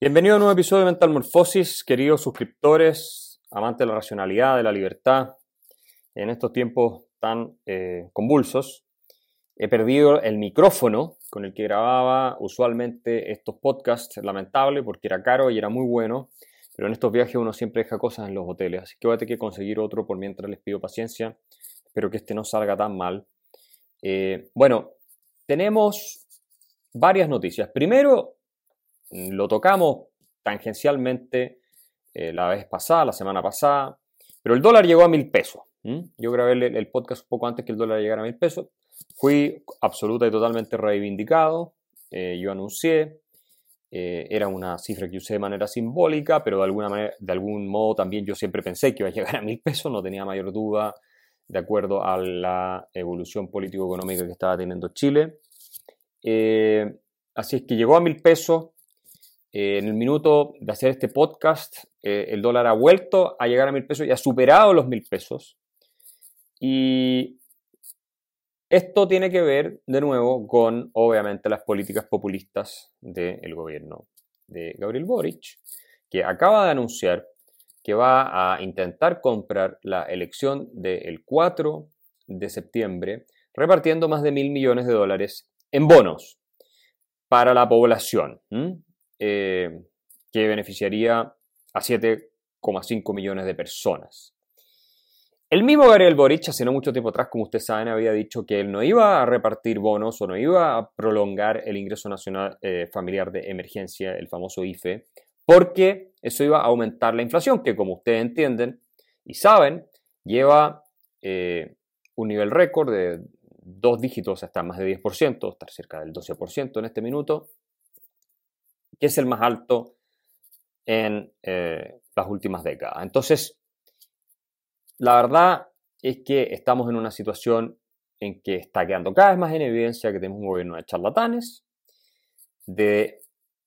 Bienvenido a un nuevo episodio de Mental Morfosis, queridos suscriptores, amantes de la racionalidad, de la libertad. En estos tiempos tan convulsos, he perdido el micrófono con el que grababa usualmente estos podcasts. Lamentable porque era caro y era muy bueno, pero en estos viajes uno siempre deja cosas en los hoteles, así que voy a tener que conseguir otro por mientras. Les pido paciencia, espero que este no salga tan mal. Bueno, tenemos varias noticias. Primero, lo tocamos tangencialmente la semana pasada, pero el dólar llegó a 1.000 pesos. Yo grabé el podcast un poco antes que el dólar llegara a 1.000 pesos. Fui absoluta y totalmente reivindicado. Yo anuncié, era una cifra que usé de manera simbólica, pero de algún modo también yo siempre pensé que iba a llegar a 1.000 pesos, no tenía mayor duda, de acuerdo a la evolución político-económica que estaba teniendo Chile. Así es que llegó a 1.000 pesos. En el minuto de hacer este podcast, el dólar ha vuelto a llegar a 1.000 pesos y ha superado los 1.000 pesos. Y esto tiene que ver, de nuevo, con, obviamente, las políticas populistas del gobierno de Gabriel Boric, que acaba de anunciar que va a intentar comprar la elección del 4 de septiembre, repartiendo más de $1.000 millones en bonos para la población. Que beneficiaría a 7,5 millones de personas. El mismo Gabriel Boric, hace no mucho tiempo atrás, como ustedes saben, había dicho que él no iba a repartir bonos o no iba a prolongar el ingreso nacional familiar de emergencia, el famoso IFE, porque eso iba a aumentar la inflación, que como ustedes entienden y saben, lleva un nivel récord de 2 dígitos hasta más de 10%, estar cerca del 12% en este minuto, que es el más alto en las últimas décadas. Entonces, la verdad es que estamos en una situación en que está quedando cada vez más en evidencia que tenemos un gobierno de charlatanes, de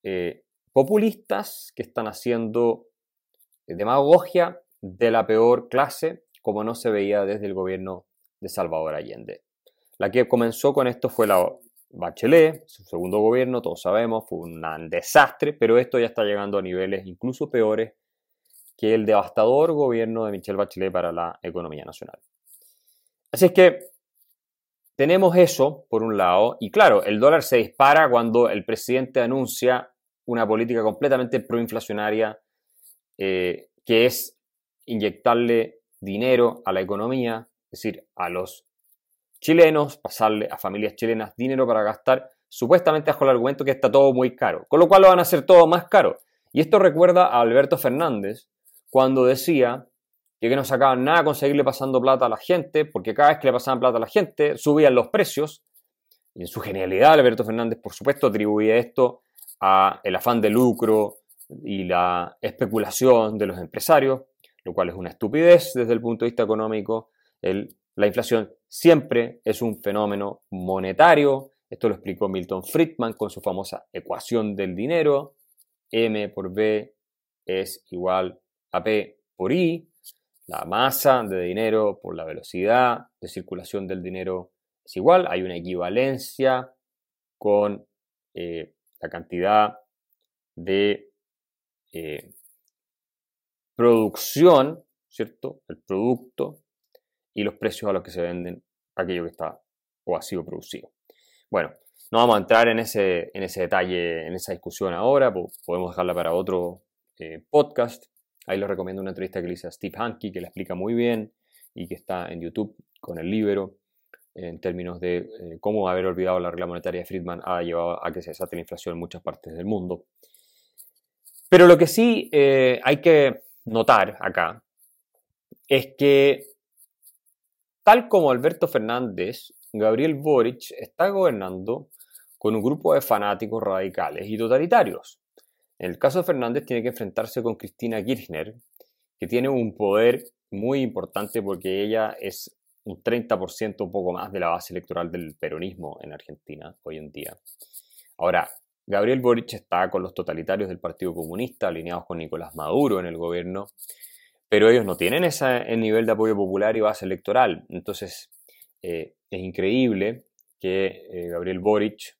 populistas que están haciendo demagogia de la peor clase, como no se veía desde el gobierno de Salvador Allende. La que comenzó con esto fue la Bachelet, su segundo gobierno, todos sabemos, fue un desastre, pero esto ya está llegando a niveles incluso peores que el devastador gobierno de Michelle Bachelet para la economía nacional. Así es que tenemos eso, por un lado, y claro, el dólar se dispara cuando el presidente anuncia una política completamente proinflacionaria, que es inyectarle dinero a la economía, es decir, a los chilenos, pasarle a familias chilenas dinero para gastar, supuestamente bajo el argumento que está todo muy caro, con lo cual lo van a hacer todo más caro. Y esto recuerda a Alberto Fernández cuando decía que no sacaban nada con seguirle pasando plata a la gente, porque cada vez que le pasaban plata a la gente subían los precios. Y en su genialidad, Alberto Fernández, por supuesto, atribuía esto a el afán de lucro y la especulación de los empresarios, lo cual es una estupidez desde el punto de vista económico. La inflación siempre es un fenómeno monetario. Esto lo explicó Milton Friedman con su famosa ecuación del dinero. M por B es igual a P por I. La masa de dinero por la velocidad de circulación del dinero es igual. Hay una equivalencia con la cantidad de producción, ¿cierto? El producto y los precios a los que se venden aquello que está o ha sido producido. Bueno, no vamos a entrar en ese detalle, en esa discusión ahora, podemos dejarla para otro podcast. Ahí les recomiendo una entrevista que le hice a Steve Hanke, que la explica muy bien y que está en YouTube con el Libero, en términos de cómo haber olvidado la regla monetaria de Friedman ha llevado a que se desate la inflación en muchas partes del mundo. Pero lo que sí hay que notar acá es que, tal como Alberto Fernández, Gabriel Boric está gobernando con un grupo de fanáticos radicales y totalitarios. En el caso de Fernández tiene que enfrentarse con Cristina Kirchner, que tiene un poder muy importante porque ella es un 30% un poco más de la base electoral del peronismo en Argentina hoy en día. Ahora, Gabriel Boric está con los totalitarios del Partido Comunista, alineados con Nicolás Maduro en el gobierno, pero ellos no tienen ese nivel de apoyo popular y base electoral. Entonces, es increíble que Gabriel Boric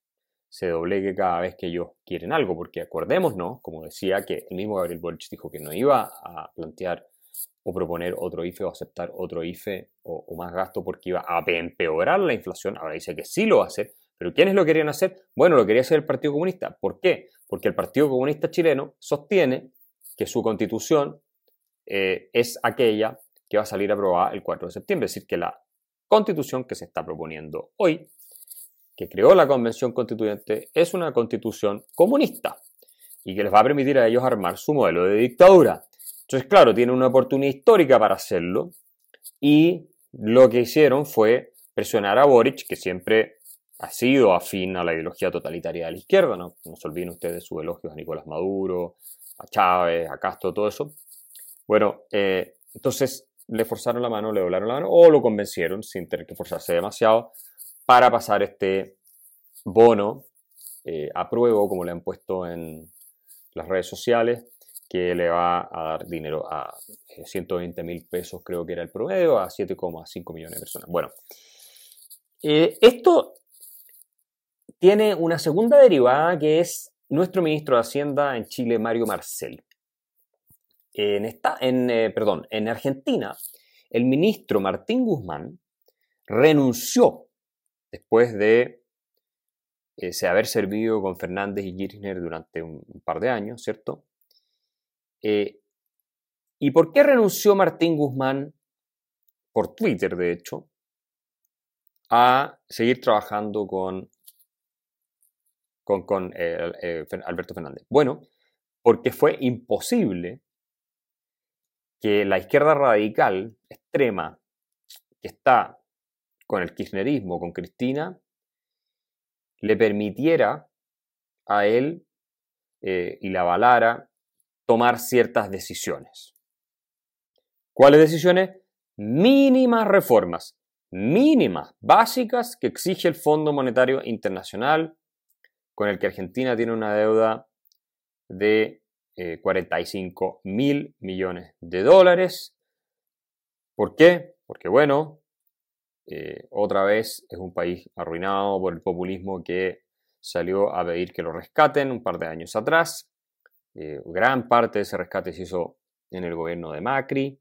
se doblegue cada vez que ellos quieren algo, porque acordémonos, como decía, que el mismo Gabriel Boric dijo que no iba a plantear o proponer otro IFE o aceptar otro IFE o más gasto porque iba a empeorar la inflación. Ahora dice que sí lo va a hacer, pero ¿quiénes lo querían hacer? Bueno, lo quería hacer el Partido Comunista. ¿Por qué? Porque el Partido Comunista chileno sostiene que su constitución es aquella que va a salir aprobada el 4 de septiembre, es decir, que la constitución que se está proponiendo hoy, que creó la Convención Constituyente, es una constitución comunista y que les va a permitir a ellos armar su modelo de dictadura. Entonces, claro, tienen una oportunidad histórica para hacerlo y lo que hicieron fue presionar a Boric, que siempre ha sido afín a la ideología totalitaria de la izquierda, no se olviden ustedes sus elogios a Nicolás Maduro, a Chávez, a Castro, todo eso. Bueno, entonces le forzaron la mano, le doblaron la mano o lo convencieron sin tener que forzarse demasiado para pasar este bono a prueba, como le han puesto en las redes sociales, que le va a dar dinero a 120.000 pesos, creo que era el promedio, a 7,5 millones de personas. Bueno, esto tiene una segunda derivada que es nuestro ministro de Hacienda en Chile, Mario Marcel. En Argentina, el ministro Martín Guzmán renunció después de haber servido con Fernández y Kirchner durante un par de años, ¿cierto? ¿Y por qué renunció Martín Guzmán? Por Twitter, de hecho, a seguir trabajando con Alberto Fernández. Bueno, porque fue imposible que la izquierda radical extrema que está con el kirchnerismo, con Cristina, le permitiera a él y la avalara tomar ciertas decisiones. ¿Cuáles decisiones? Mínimas reformas, mínimas, básicas, que exige el Fondo Monetario Internacional, con el que Argentina tiene una deuda de 45.000 millones de dólares. ¿Por qué? Porque, bueno, otra vez es un país arruinado por el populismo que salió a pedir que lo rescaten un par de años atrás. Gran parte de ese rescate se hizo en el gobierno de Macri.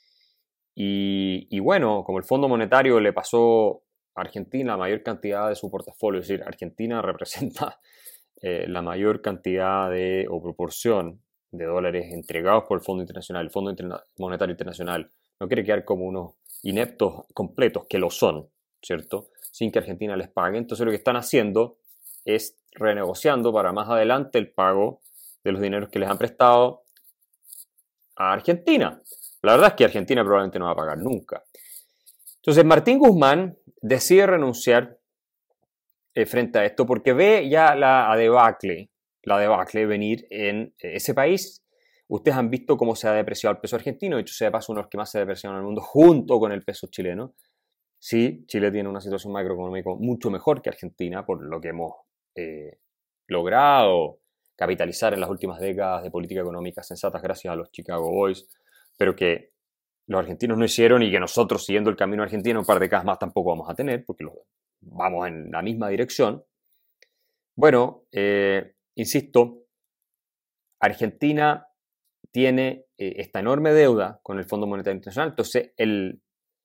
Y bueno, como el Fondo Monetario le pasó a Argentina la mayor cantidad de su portafolio, es decir, Argentina representa la mayor cantidad o proporción de dólares entregados por el Fondo Internacional. El Fondo Monetario Internacional no quiere quedar como unos ineptos completos, que lo son, ¿cierto? Sin que Argentina les pague. Entonces lo que están haciendo es renegociando para más adelante el pago de los dineros que les han prestado a Argentina. La verdad es que Argentina probablemente no va a pagar nunca. Entonces Martín Guzmán decide renunciar frente a esto porque ve ya la debacle venir en ese país. Ustedes han visto cómo se ha depreciado el peso argentino, de hecho sea de paso uno de los que más se ha depreciado en el mundo junto con el peso chileno. Sí, Chile tiene una situación macroeconómica mucho mejor que Argentina por lo que hemos logrado capitalizar en las últimas décadas de política económica sensatas gracias a los Chicago Boys, pero que los argentinos no hicieron y que nosotros, siguiendo el camino argentino, un par de décadas más tampoco vamos a tener, porque vamos en la misma dirección. Bueno, insisto, Argentina tiene esta enorme deuda con el Fondo Monetario Internacional, entonces el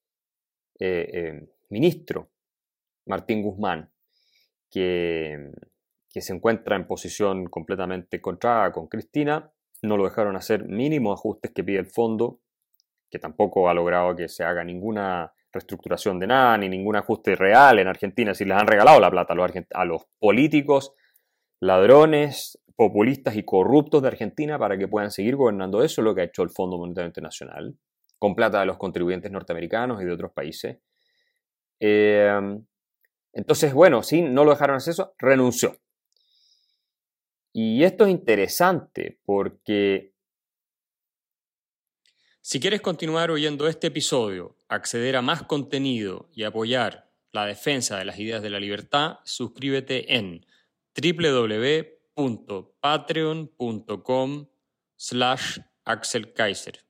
ministro Martín Guzmán, que se encuentra en posición completamente contraria con Cristina, no lo dejaron hacer mínimos ajustes que pide el fondo, que tampoco ha logrado que se haga ninguna reestructuración de nada, ni ningún ajuste real en Argentina. Si les han regalado la plata a los políticos, ladrones, populistas y corruptos de Argentina para que puedan seguir gobernando. Eso es lo que ha hecho el Fondo Monetario Internacional, con plata de los contribuyentes norteamericanos y de otros países. Entonces, bueno, sí, no lo dejaron hacer eso, renunció. Y esto es interesante porque si quieres continuar oyendo este episodio, acceder a más contenido y apoyar la defensa de las ideas de la libertad, suscríbete en www.patreon.com/Axel Kaiser.